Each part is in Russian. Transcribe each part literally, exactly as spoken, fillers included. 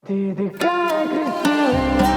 Ты такая красивая,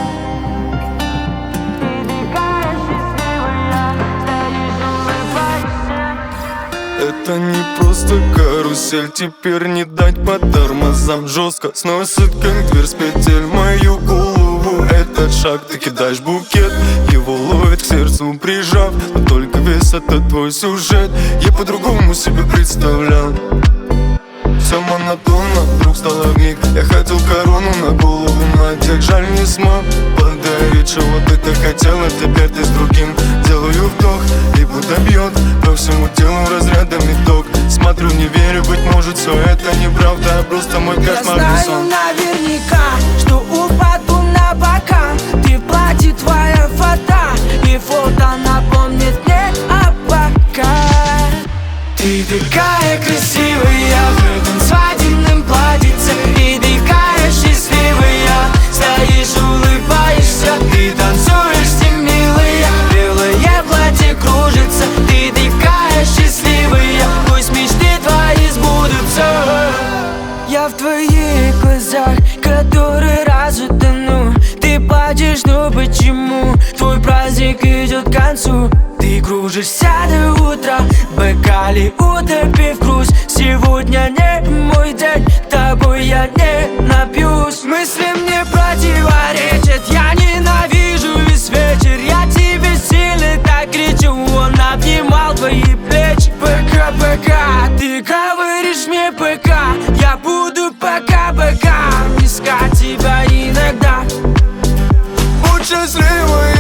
ты такая счастливая, стоишь, улыбаешься. Это не просто карусель, теперь не дать по тормозам. Жестко сносит, как дверь с петель, мою голову. Этот шаг, ты кидаешь букет, его ловит к сердцу прижав. Но только весь этот твой сюжет я по-другому себе представлял. Все монотонно, вдруг стало вмиг. Я хотел корону на голову надеть, жаль не смог подарить, чего ты так хотела. Теперь ты с другим. Делаю вдох, и будто бьет по всему телу разрядами ток. Смотрю, не верю, быть может все это неправда, а просто мой кошмарный Я знаю сон. наверняка, что упаду на бока. Ты в платье, твоя фото, и фото напомнит мне о пока. Ты такая красивая в этом свадебном платьице, и такая счастливая, стоишь, улыбаешься. Ты танцуешь, все милая, белое платье кружится. Ты такая счастливая, пусть мечты твои сбудутся. Я в твоих глазах который раз утону. Ты плачешь, но почему? Твой праздник идет к концу. Ты кружишься до утра, в бокале утопив грусть. Сегодня не мой день, тобой я не напьюсь. Мысли мне противоречат, я ненавижу весь вечер. Я тебе сильно так кричу, он обнимал твои плечи. Пока-пока, ты говоришь мне пока, я буду пока-пока искать тебя иногда. Будь счастливой,